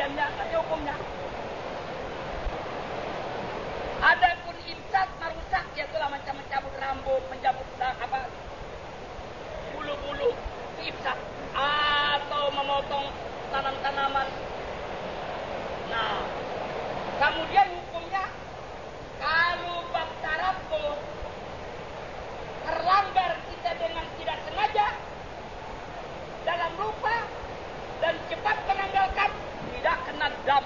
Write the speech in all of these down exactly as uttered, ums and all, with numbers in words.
bagiannya, nanti hukumnya. Adapun imsak merusak, yaitulah macam mencabut rambut, mencabut apa bulu-bulu, imsak, atau memotong tanam-tanaman. Nah, kemudian hukumnya kalau bab taraffuh terlanggar kita dengan tidak sengaja dalam lupa dan cepat menanggalkan, tidak kena dam.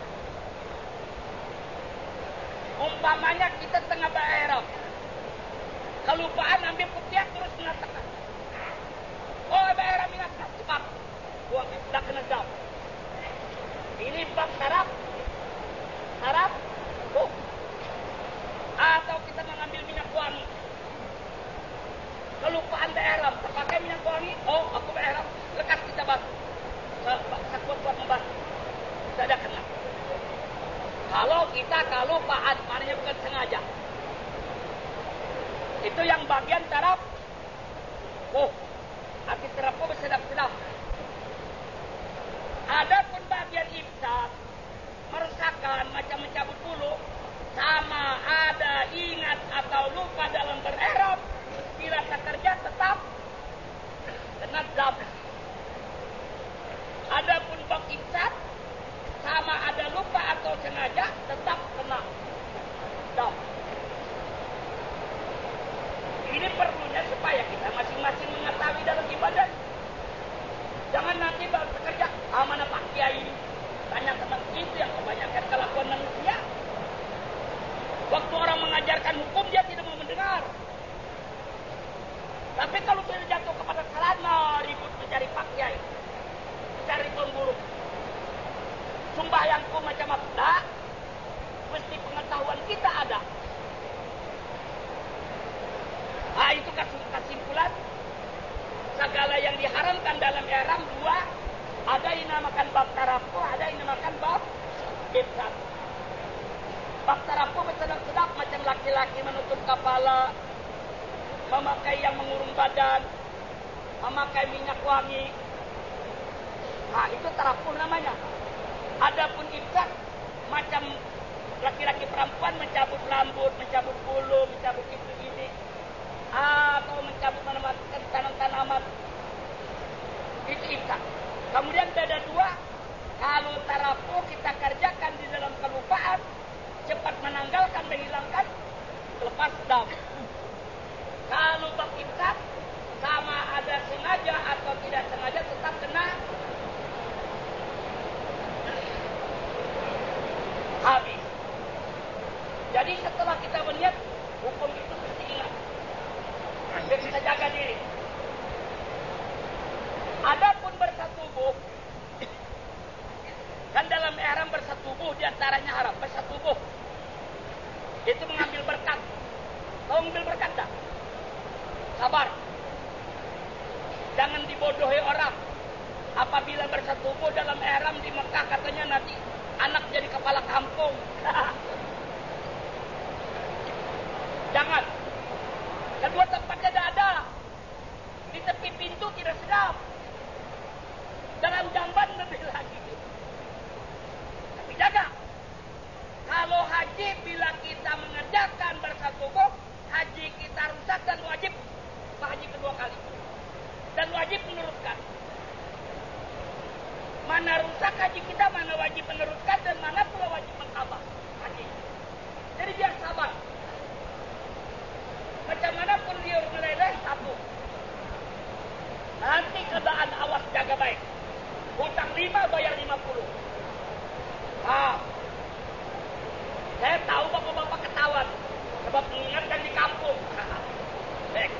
Umpamanya kita tengah berihram, kelupaan ambil kopiah terus mengatakan, oh berihram ingat cepat, buang, tidak kena dam. Ini bab taraf, taraf, oh. Atau kita mengambil minyak wangi, kelupaan berihram, terpakai minyak wangi, oh aku berihram, lekas kita basuh, sekuat-kuat membasuh, tidak ada kena. Kalau kita kelupaan, maknanya bukan sengaja. Itu yang bagian taraf. Oh, arti tarafku bersedap-sedap. Adapun bagian imsak, merusakkan macam mencabut bulu, sama ada ingat atau lupa dalam berihram, bila kerja tetap kena dam. Adapun bab imsak, sama ada lupa atau sengaja tetap kena dam. Ini perlunya supaya kita masing-masing mengetahui dalam ibadah. Jangan nanti baru bekerja, ah mana Pak Kiai ini? Tanya teman itu yang kebanyakan kelakuan manusia. Waktu orang mengajarkan hukum dia tidak mau mendengar. Tapi kalau sudah jatuh kepada kesalahan, nah ribut mencari Pak Kiai, mencari tuan guru. Sembahyangku macam apa? Mesti pengetahuan kita ada. Ah itu kesimpulan. Segala yang diharamkan dalam ihram dua, ada yang dinamakan bab taraffuh, ada yang dinamakan bab imsak. Bab taraffuh bersedap-sedap macam laki-laki menutup kepala, memakai yang mengurung badan, memakai minyak wangi. Nah itu taraffuh namanya. Adapun imsak macam laki-laki perempuan mencabut rambut, mencabut bulu, mencabut itu ini, atau mencabut tanaman-tanaman, itu imsak. Kemudian beda dua, kalau taraffuh kita kerjakan di dalam kelupaan, cepat menanggalkan, menghilangkan, lepas dam. Kalau bab imsak, sama ada sengaja atau tidak sengaja tetap kena habis. Jadi setelah kita melihat hukum itu mesti ingat. Biar kita jaga diri. Adapun bersatubuh, kan dalam ihram bersatubuh diantaranya haram. Bersatubuh itu mengambil berkat. Tahu mengambil berkat tak? Sabar. Jangan dibodohi orang. Apabila bersatubuh dalam ihram di Mekah katanya nanti anak jadi kepala kampung. Jangan. Kedua tempatnya tidak ada. Di tepi pintu tidak sedap. Dalam jamban lebih lagi. Tapi jaga. Kalau haji bila kita mengerjakan bersatubuh, haji kita rusak dan wajib haji kedua kali. Dan wajib meneruskan. Mana rusak haji kita, mana wajib meneruskan, dan mana pula wajib mengkabah haji. Jadi biar sabar. Macam mana pun dia meleleh, satu. Nanti keadaan awas jaga baik. Hutang lima, bayar lima puluh. Ah. Saya tahu bapak-bapak ketahuan. Sebab mengingatkan di kampung. Baik.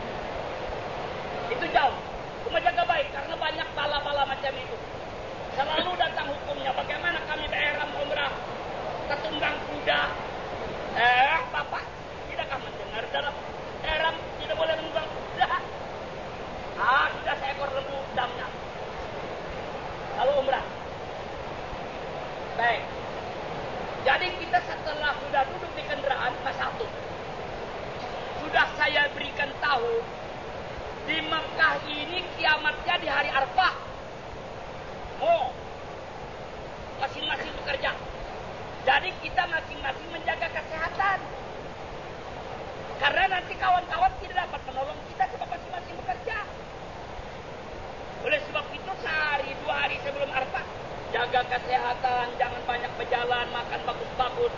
Itu jauh. Cuma jaga baik, karena banyak bala-bala macam itu. Selalu datang hukumnya. Bagaimana kami berihram umrah, ketunggang kuda. Eh, bapak, tidakkah mendengar dalam ihram tidak boleh menunggang kuda? Ah, sudah seekor lembu damnya. Lalu umrah. Baik. Jadi kita setelah sudah duduk di kendaraan, mas satu. Sudah saya berikan tahu, di Mekah ini kiamatnya di hari Arafah. Oh, kita masing-masing menjaga kesehatan. Karena nanti kawan-kawan tidak dapat menolong kita sebab masing-masing bekerja. Oleh sebab itu sehari dua hari sebelum Arafah jaga kesehatan, jangan banyak berjalan, makan bagus-bagus.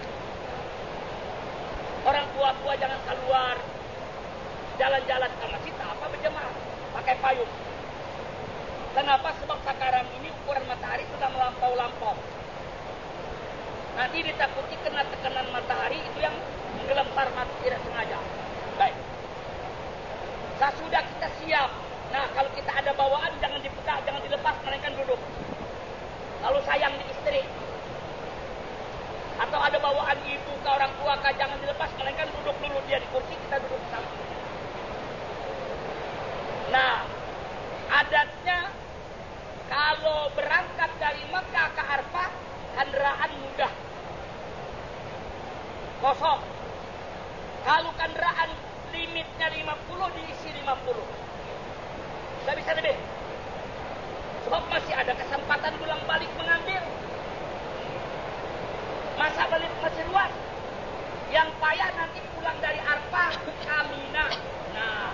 Orang tua-tua jangan keluar jalan-jalan ke masjid apa berjemaah, pakai payung. Kenapa? Sebab sekarang ini ukuran matahari sudah melampau-lampau. Nanti ditakuti kena tekanan matahari itu yang menggelempar mata tidak sengaja. Baik. Sesudah kita siap. Nah, kalau kita ada bawaan jangan dibuka, jangan dilepas, melainkan duduk. Lalu sayang di istri. Atau ada bawaan ibu ke orang tua, ke jangan dilepas, melainkan duduk dulu dia di kursi, kita duduk sama. Nah, adatnya kalau berangkat dari Mekah ke Arafah, kendaraan mudah. Kosong. Kalau kendaraan limitnya lima puluh, diisi lima puluh. Tidak bisa lebih. Sebab masih ada kesempatan pulang balik mengambil. Masa balik masih luas. Yang payah nanti pulang dari Arafah ke Mina. Nah,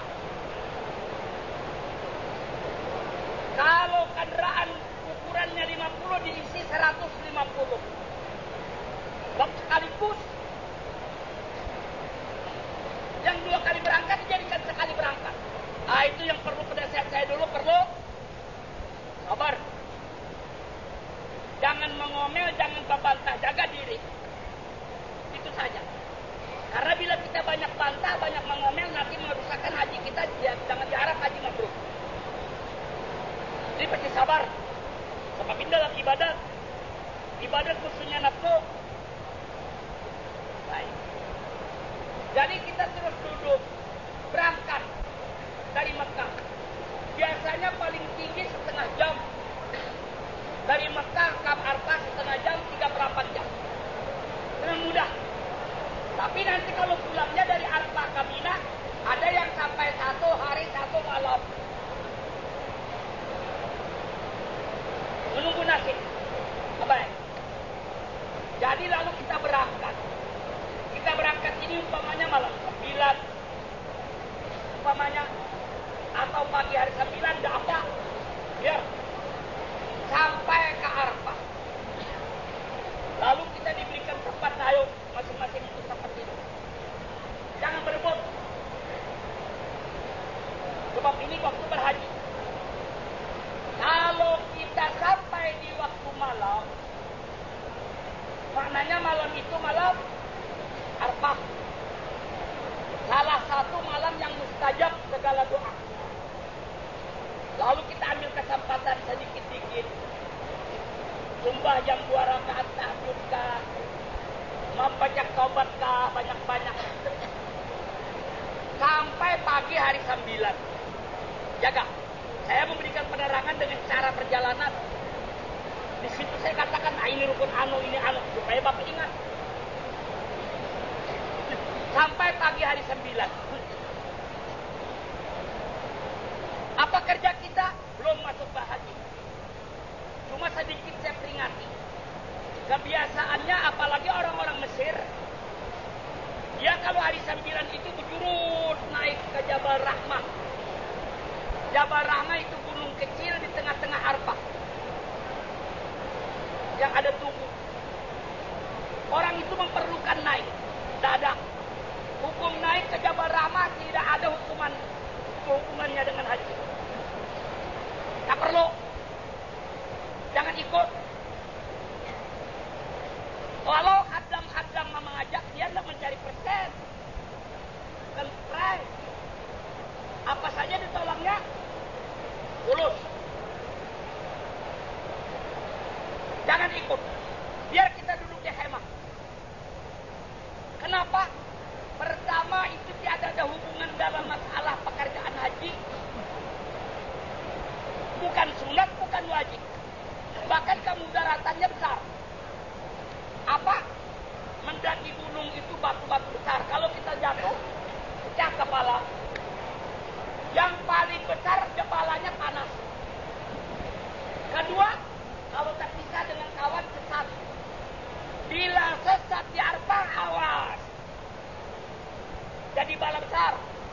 kalau kendaraan ukurannya lima puluh diisi seratus lima puluh. Sebab sekaligus. Yang dua kali berangkat dijadikan sekali berangkat. Ah, itu yang perlu penasihat saya dulu, perlu sabar. Jangan mengomel, jangan membantah, jaga diri. Itu saja. Karena bila kita banyak bantah, banyak mengomel, nanti merusakkan haji kita, jangan diharap haji mabrur. Jadi pasti sabar. Sebab ini dalam ibadat, ibadat khususnya nafsu. Baik. Jadi kita terus duduk, berangkat dari Mekah. Biasanya paling tinggi setengah jam. Dari Mekah ke Arafah setengah jam, tiga puluh delapan jam. Dengan mudah. Tapi nanti kalau pulangnya dari Arafah ke Mina, ada yang sampai satu hari satu malam. Menunggu nasib. Baik. Jadi lalu kita berangkat. Kita berangkat ini umpamanya malam sembilan. Umpamanya. Atau pagi hari sembilan dah apa. Ya. Sampai ke Arafah. Lalu kita diberikan tempat, ayo masing-masing untuk tempat tidur. Jangan berebut. Sebab ini waktu berhaji. Kalau kita sampai di waktu malam, maknanya malam itu malam Arafah. Salah satu malam yang mustajab segala doa. Lalu kita ambil kesempatan sedikit-sedikit. Sumbah jam dua rakaat tahajud kah, membaca taubat kah, banyak-banyak. Sampai pagi hari sembilan. Jaga. Saya memberikan penerangan dengan cara perjalanan. Di situ saya katakan, ah, ini rukun anu, ini anu, supaya Bapak ingat. Sampai pagi hari sembilan. Apa kerja kita? Belum masuk haji. Cuma sedikit saya peringati. Kebiasaannya apalagi orang-orang Mesir, dia kalau hari sembilan itu berjurut naik ke Jabal Rahmah. Jabal Rahmah itu gunung kecil di tengah-tengah Arafah. Yang ada tugu. Orang itu memerlukan naik. Tidak ada. Hukum naik ke Jabal Rahmah tidak ada hukuman hubungannya dengan haji. Tak perlu. Jangan ikut. Walau hadam-hadam mengajak, dia tidak mencari persen. Dan price. Apa saja ditolaknya? Tulus. Jangan ikut. Biar kita duduk di hemah. Kenapa? Pertama, itu tidak ada hubungan dalam masalah pekerjaan haji. Bukan sunat, bukan wajib. Bahkan kemudaratannya besar. Apa? Mendaki gunung itu batu-batu besar. Kalau kita jatuh, pecah kepala. Yang sesat di Arafah, awas. Jadi bala besar.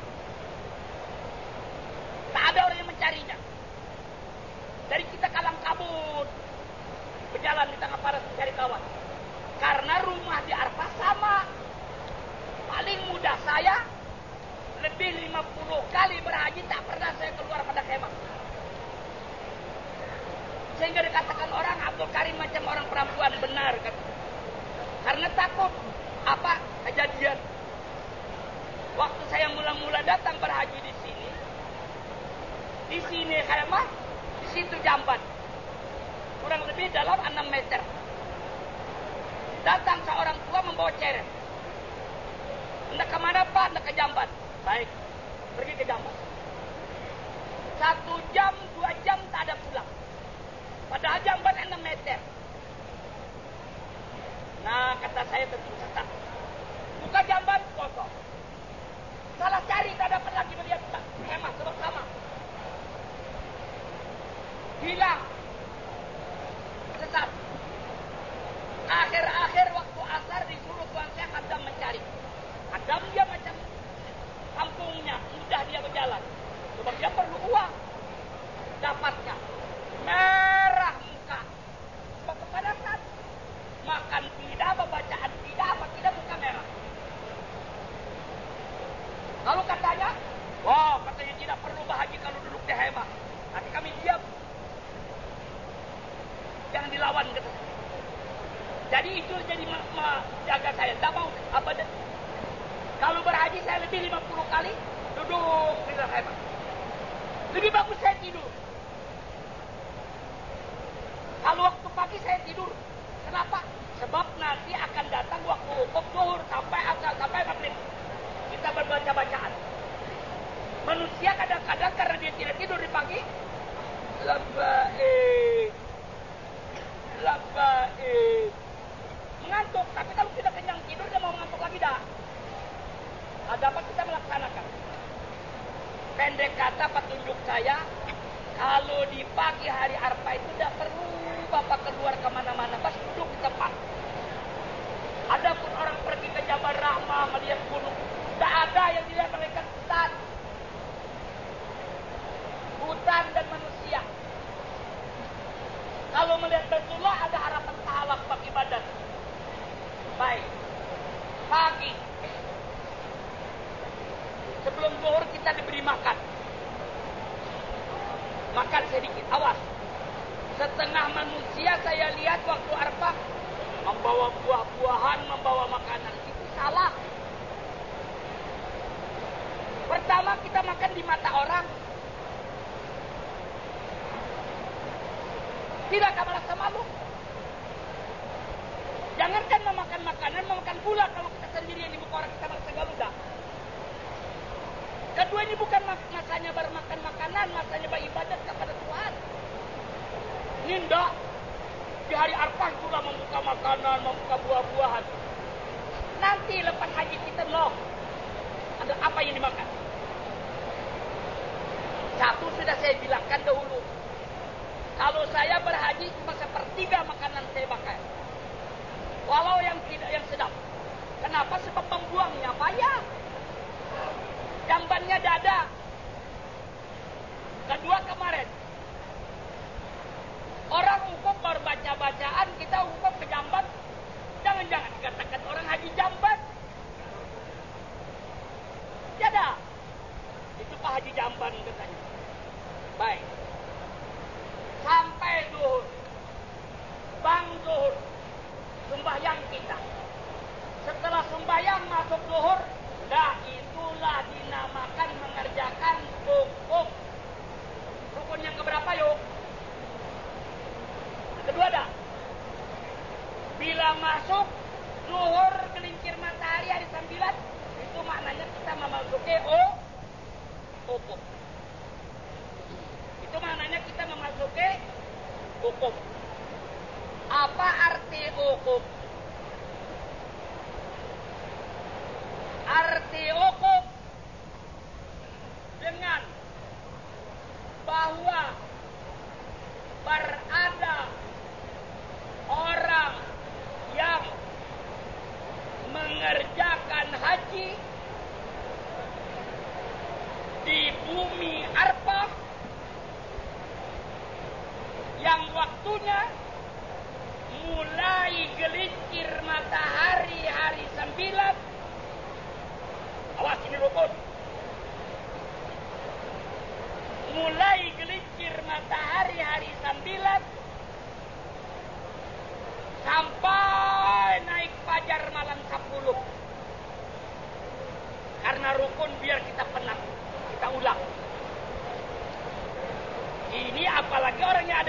Tak ada orang yang mencarinya. Dari kita kalang kabut, berjalan di tengah paras mencari kawan. Karena rumah di Arafah sama. Paling mudah saya lebih lima puluh kali berhaji tak pernah saya keluar pada kemah. Sehingga dikatakan orang Abdul Karim macam orang perempuan, benar kan? Karena takut apa kejadian. Waktu saya mula-mula datang berhaji di sini, di sini kemah, di situ jamban, kurang lebih dalam enam meter. Datang seorang tua membawa ceret. Hendak kemana Pak? Hendak ke jamban. Baik, pergi ke jamban. Satu jam, dua jam tak ada pulang. Padahal jamban enam meter. Nah, kata saya tentu sesat. Buka jamban, kosong. Salah cari, tak dapat lagi melihat kemah sebab sama. Hilang. Sesat. Akhir-akhir waktu asar disuruh tuan saya kadang mencari. Kadang dia macam kampungnya, mudah dia berjalan. Sebab dia perlu uang. Dapatnya. Merah muka. Sebab kepanasan. Makan tidak, bacaan tidak, apa tidak, muka merah. Lalu katanya, wah, katanya tidak perlu bahagia kalau duduk di hemah. Nanti kami diam. Jangan dilawan, kata saya. Jadi itu jadi menjaga saya. Tak mau abadan. Kalau berhaji saya lebih lima puluh kali duduk di dalam hemah. Lebih bagus saya tidur. Kalau waktu pagi saya tidur. Kenapa? Sebab nanti akan datang waktu wukuf zuhur sampai asar sampai maghrib. Kita berbaca bacaan. Manusia kadang-kadang karena dia tidak tidur di pagi, labbaik, labbaik, mengantuk. Tapi kalau tidak kenyang tidur, dia mau mengantuk lagi dah. Ada apa kita melaksanakan? Pendek kata petunjuk saya, kalau di pagi hari Arafah itu tidak perlu Bapak keluar kemana-mana, pas duduk di tempat. Adapun orang pergi ke Jabal Rahmah melihat gunung, tidak ada yang dilihat mereka hutan, hutan dan manusia. Kalau melihat Baitullah ada harapan pahala bagi badan. Baik, pagi sebelum zuhur kita diberi makan. Makan sedikit, awas. Setengah manusia saya lihat waktu Arafah membawa buah-buahan, membawa makanan. Itu salah. Pertama kita makan di mata orang. Tidak akan merasa malu. Jangankan memakan makanan, memakan gula. Kalau kita sendirian di muka orang kita merasa galuda. Kedua, ini bukan masanya bermakan makanan, masanya beribadat kepada Tuhan. Ini enggak. Di hari Arafah pula membuka makanan, membuka buah-buahan. Nanti lepas haji kita loh, ada apa yang dimakan? Satu sudah saya bilangkan dahulu. Kalau saya berhaji cuma sepertiga makanan saya pakai. Walau yang tidak yang sedap. Kenapa? Sebab membuangnya payah. Jambannya dada. Kedua kemarin. Orang hukum baru baca-bacaan, kita hukum ke jamban. Jangan-jangan dikatakan orang haji jamban. Tidak. Itu Pak Haji Jamban katanya. Baik. Sampai zuhur. Bang zuhur. Sembahyang kita. Setelah sembahyang masuk zuhur. Nah itulah dinamakan mengerjakan wukuf. Rukun yang keberapa yuk? Kedua dah. Bila masuk zuhur gelincir matahari hari sembilan, itu maknanya kita memasuki oh, wukuf. Itu maknanya kita memasuki wukuf. Apa arti wukuf? Arti wukuf dengan bahwa berada orang yang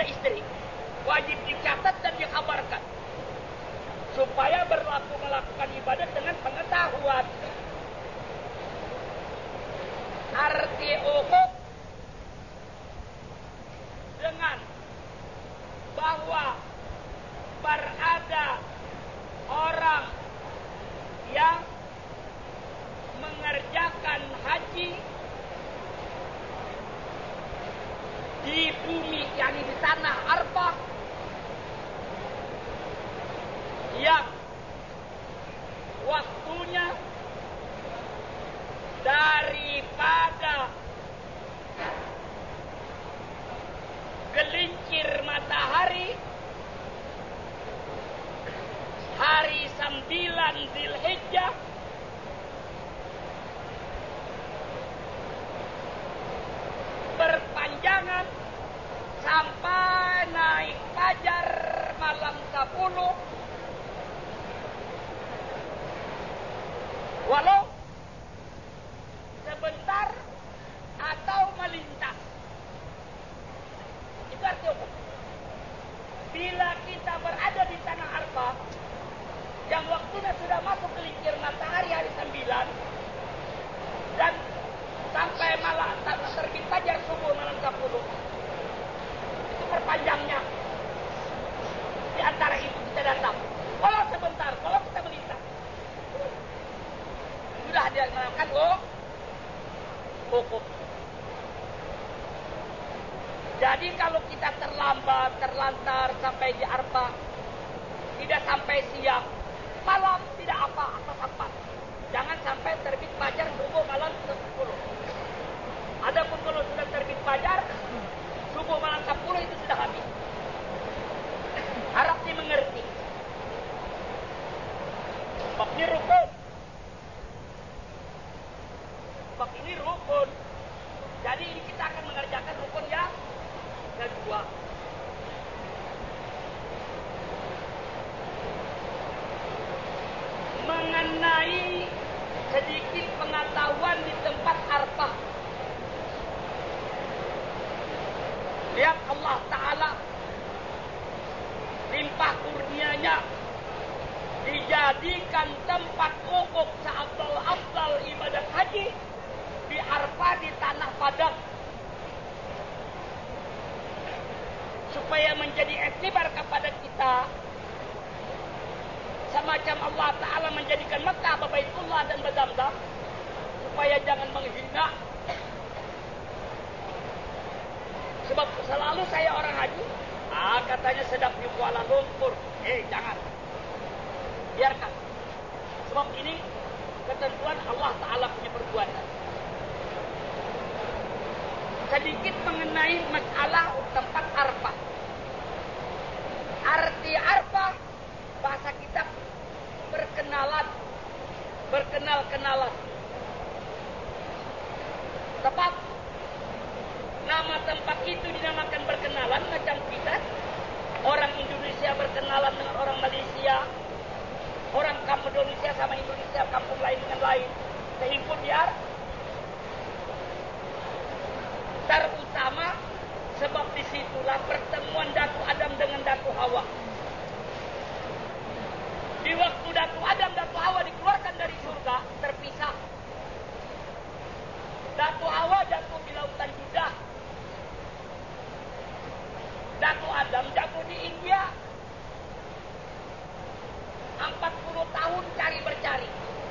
istri. Wajib dicatat dan dikabarkan. Supaya berlaku melakukan ibadat dengan pengetahuan. Arti ukhuq dengan bahwa berada orang yang mengerjakan haji di bumi, yakni di tanah Arfah, yang waktunya daripada gelincir matahari hari sembilan Dzulhijjah berpanjangan sampai naik fajar malam sepuluh, walau sebentar atau melintas. Itu arti hukum. Bila kita berada di tanah Arfah yang waktunya sudah masuk gelincir matahari hari sembilan dan sampai malam terbit fajar subuh malam sepuluh, itu perpanjangnya. Di antara itu kita datang. Kalau sebentar, kalau kita melintas, sudah dia melakukan oh, hukum. Jadi kalau kita terlambat, terlantar sampai di Arfah, tidak sampai siang, malam tidak apa, apa sempat. Jangan sampai terbit fajar subuh malam sepuluh. Adapun kalau sudah terbit fajar subuh malam sepuluh itu sudah habis. Harap dimengerti. Sebab ini rukun. Sebab ini rukun. Jadi ini kita akan mengerjakan rukun yang kedua. Mengenai sedikit pengetahuan di tempat Arfah. Lihat Allah Ta'ala limpah kurnianya dijadikan tempat wukuf seafdal-afdal ibadah haji di Arfah di tanah Padang, supaya menjadi iktibar kepada kita, semacam Allah Ta'ala menjadikan Mekah, Baitullah dan Badamdam, supaya jangan menghina. Sebab selalu saya orang haji, ah katanya sedap di Kuala Lumpur. Eh jangan, biarkan. Sebab ini ketentuan Allah Ta'ala punya perbuatan. Sedikit mengenai masalah tempat Arfah. Arti Arfah, bahasa kita berkenalan, berkenal-kenalan. Tepat, nama tempat itu dinamakan berkenalan, macam kita orang Indonesia berkenalan dengan orang Malaysia, orang kampung Indonesia sama Indonesia kampung lain dengan lain, sehimpun biar terutama sebab disitulah pertemuan Datu Adam dengan Datu Hawa. Di waktu Datu Adam, Datu Hawa dikeluarkan dari surga, terpisah. Datu Hawa jatuh di lautan Judah. Datu Adam jatuh di India. empat puluh tahun cari bercari.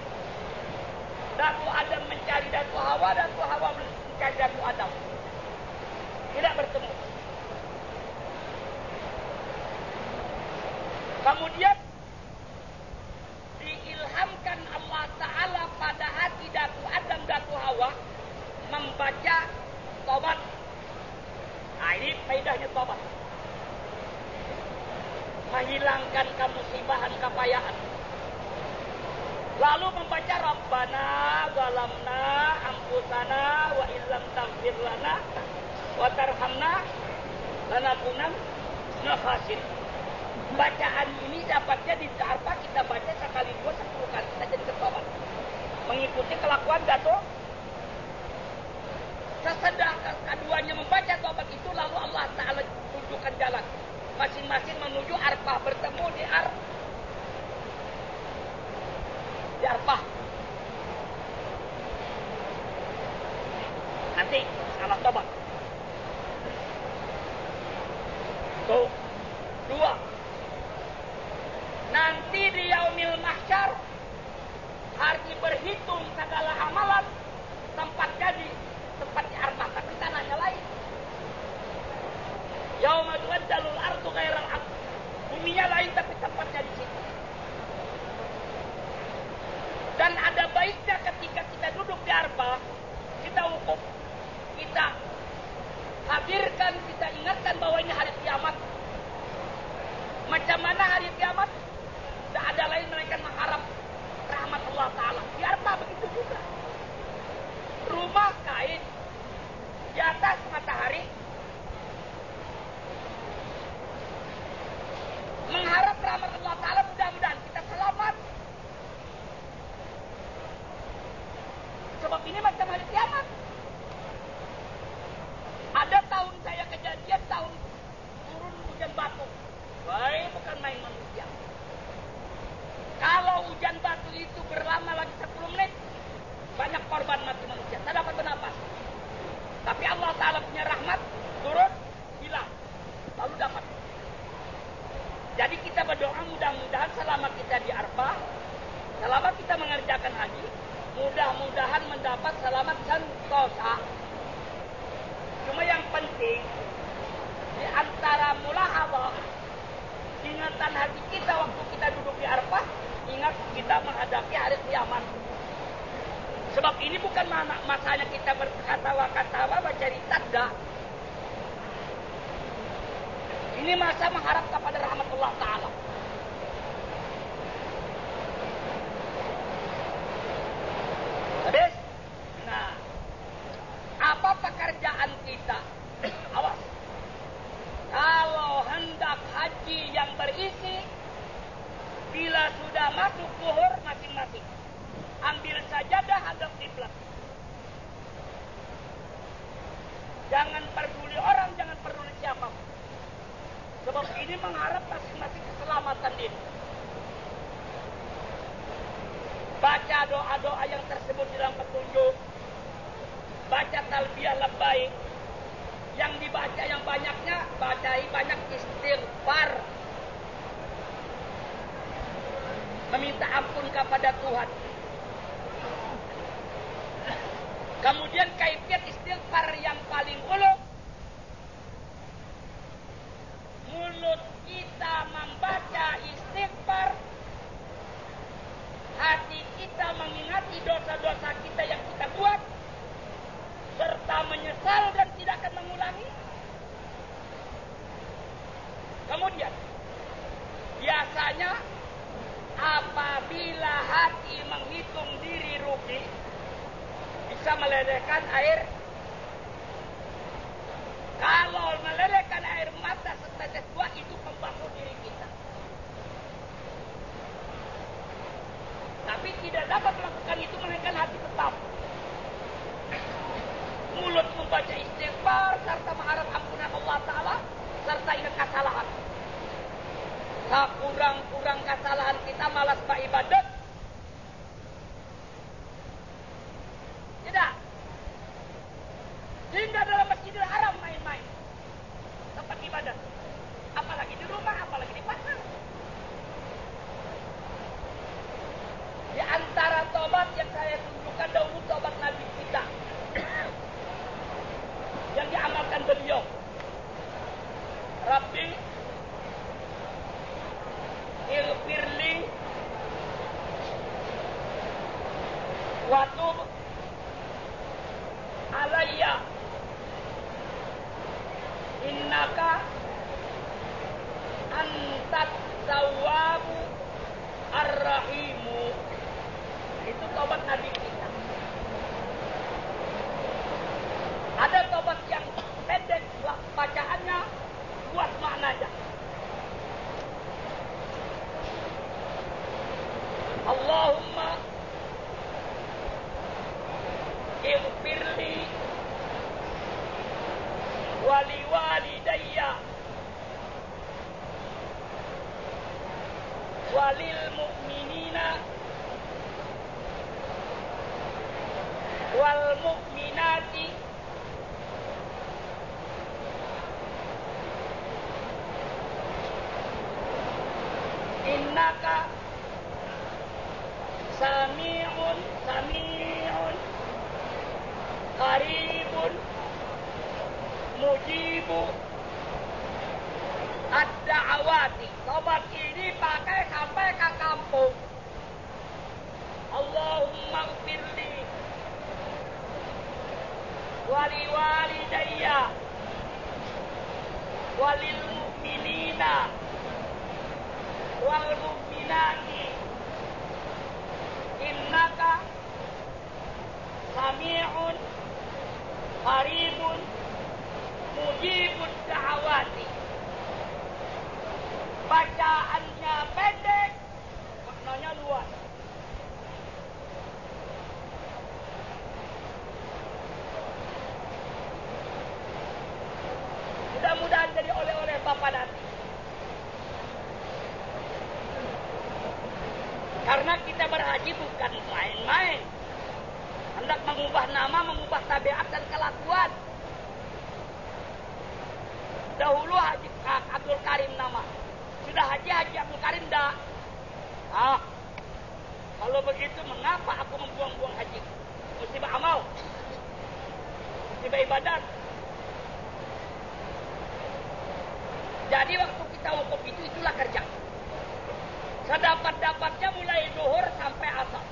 Datu Adam mencari Datu Hawa, Datu Hawa mencari Datu Adam. Tidak bertemu. Kemudian diilhamkan Allah Ta'ala pada hati Datu Adam, Datu Hawa membaca tobat. Nah ini faedahnya tobat. Menghilangkan kemusibahan, kepayaan. Lalu membaca Rabbana zalamna anfusana wa illam taghfir lana wa tarhamna lanakunanna minal khasirin. Bacaan ini dapatnya di Arfah kita baca sekali dua sepuluh kali kita jadi bertobat. Mengikuti kelakuan Datu. Sesudah keduanya membaca tobat itu, lalu Allah Ta'ala tunjukkan jalan berhenti, salah tobat. Tuh. Dua. Nanti di yaumil mahsyar, hari berhitung segala amalan, tempat jadi, tempat di Arfah, tapi tanahnya lain. Yauma tubaddalul ardu ghairal ardh. Buminya lain tapi tempatnya di situ. Dan ada baiknya ketika kita duduk di Arfah, kita hukum, kita hadirkan, kita ingatkan bahwa ini hari kiamat. Macam mana hari kiamat? Tidak ada lain melainkan mengharap rahmat Allah Ta'ala. Di Arfah begitu juga. Rumah kain di atas matahari, mengharap rahmat Allah Ta'ala, mudah-mudahan kita selamat. Sebab ini macam hari kiamat. Ada tahun saya kejadian, tahun turun hujan batu. Baik, bukan main manusia. Kalau hujan batu itu berlama lagi sepuluh menit, banyak korban mati manusia. Tak dapat bernapas. Tapi Allah Ta'ala punya rahmat, turun, hilang. Lalu dapat. Jadi kita berdoa mudah-mudahan selama kita di Arfah, selama kita mengerjakan haji, mudah-mudahan mendapat selamat sentosa. Cuma yang penting, di antara mulahadhah, ingatan hati kita waktu kita duduk di Arfah, ingat kita menghadapi hari kiamat. Sebab ini bukan masanya kita berkata-kata bercerita, dah. Ini masa mengharap kepada rahmat Allah Ta'ala. Habis? Nah, apa pekerjaan kita? Awas. Kalau hendak haji yang berisi, bila sudah masuk zuhur masing-masing, ambil sajadah hadap kiblat. Jangan peduli orang, jangan peduli siapa. Sebab ini mengharap masing-masing keselamatan diri. Baca doa-doa yang tersebut dalam petunjuk. Baca talbiyah labbaik. Yang dibaca yang banyaknya, bacai banyak istighfar. Meminta ampun kepada Tuhan. Kemudian kaifiat istighfar yang paling ulung, mulut kita membaca istighfar, hati kita mengingati dosa-dosa kita yang kita buat, serta menyesal dan tidak akan mengulangi. Kemudian, biasanya apabila hati menghitung diri rugi, bisa melelehkan air. Kalau melelehkan air mata setetes buah, itu pembangun diri kita. Tapi tidak dapat melakukan itu melainkan hati tetap. Mulut membaca istighfar serta mengharap ampunan Allah Ta'ala, serta ingat kesalahan. Sekurang-kurang kesalahan kita malas beribadat. Tidak. Hingga dalam Masjidil Haram main-main. Tempat ibadat. Apalagi di rumah, apalagi di pasar. Di antara tobat yang saya tunjukkan dahulu, tobat Nabi kita. Yang diamalkan beliau. Rabbi ighfirli wa tub alayya innaka antat tawwabu ar-rahimu. Itu tobat Nabi kita. Ada tobat yang pendek bacaannya, luas maknanya. Allahumma ighfirli wali walidayya walil mu'minina wal mu'minati innaka sami'un sami'un qaribun mujibu ad-da'awati. Tobat ini pakai sampai ke kampung. Allahumma gfirli wali walidayya walil mu'minina wal mu'minati innaka sami'un qaribun mujibud da'awati. Bacaannya pendek, maknanya luas. Mudah-mudahan jadi oleh-oleh Bapak nanti. Karena kita berhaji bukan main-main. Hendak mengubah nama, mengubah tabiat dan kelakuan. Dahulu Haji Abdul Karim nama. Sudah haji Haji Abdul Karim dah. Ah, kalau begitu mengapa aku membuang-buang haji? Musibah amal, musibah ibadat. Jadi waktu kita wukuf itu itulah kerja. Sedapat-dapatnya mulai zuhur sampai asar.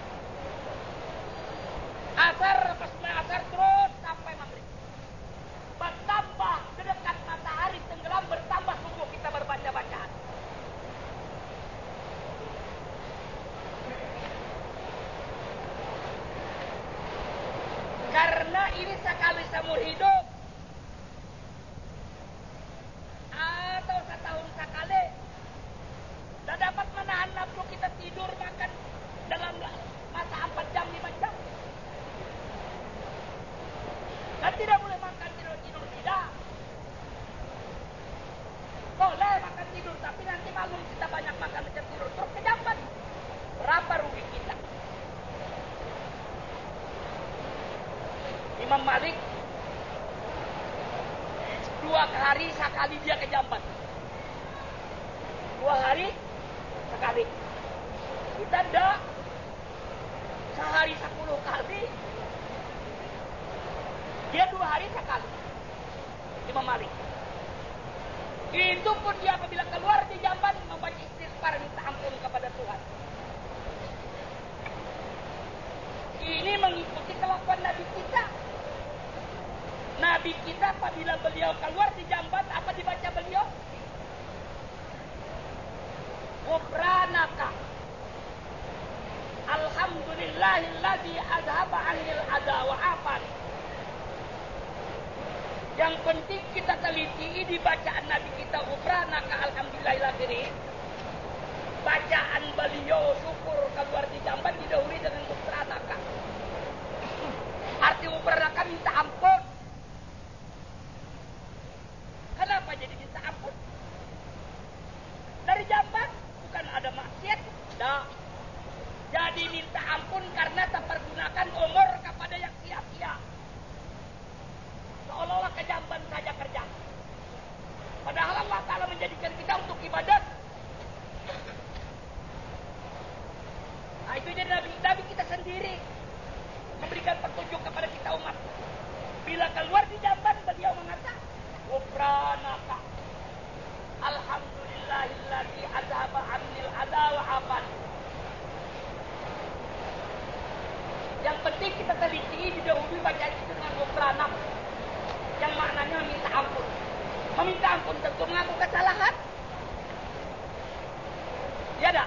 Asar lepas asar terus sampai maghrib. Bertambah dekat matahari tenggelam, bertambah sungguh kita berbaca-bacaan. Karena ini sekali seumur hidup atau setahun sekali, dan dapat menahan nafsu kita tidur makan dalam masa empat jam lima jam. Dan tidak boleh makan tidur-tidur, tidak. Boleh makan tidur, tapi nanti malam kita banyak makan macam tidur terus kejamban. Berapa rugi kita? Imam Malik dua hari sekali dia kejamban. Dua hari sekali. Kita dah sehari sepuluh kali. Dia dua hari sekali. Imam Malik. Itu pun dia apabila keluar di jamban membaca istighfar minta ampun kepada Tuhan. Ini mengikuti kelakuan Nabi kita. Nabi kita apabila beliau keluar di jamban apa dibaca beliau? Ghufranaka alhamdulillahilladzi adhaba 'anil adha wa afan. Yang penting kita teliti di bacaan Nabi kita ghufranaka alhamdulillahilladzi. Bacaan beliau syukur keluar di jamban didahului dengan ghufranaka. Arti ghufranaka minta ampun. Kenapa jadi minta ampun? Dari jamban bukan ada maksiat, dah. Jadi minta ampun karena terpergunakan umur kepada yang sia-sia. Seolah-olah ke jamban saja kerja. Padahal Allah Ta'ala menjadikan kita untuk ibadat. Nah itu jadi Nabi, Nabi kita sendiri memberikan petunjuk kepada kita umat. Bila keluar di jamban beliau mengatakan Ghufranaka alhamdulillahilladzi adhaba 'anil adha wa afan. Yang penting kita teliti didahului bacaan itu dengan ghufranak, yang maknanya meminta ampun. Meminta ampun tentu mengaku kesalahan. Ya dah.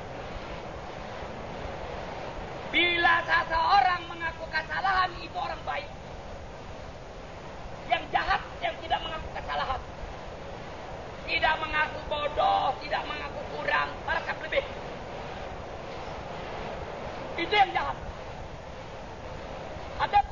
Bila seseorang mengaku kesalahan itu orang baik. Yang jahat yang tidak mengaku kesalahan. Tidak mengaku bodoh, tidak mengaku kurang, merasa lebih. Itu yang jahat. Ada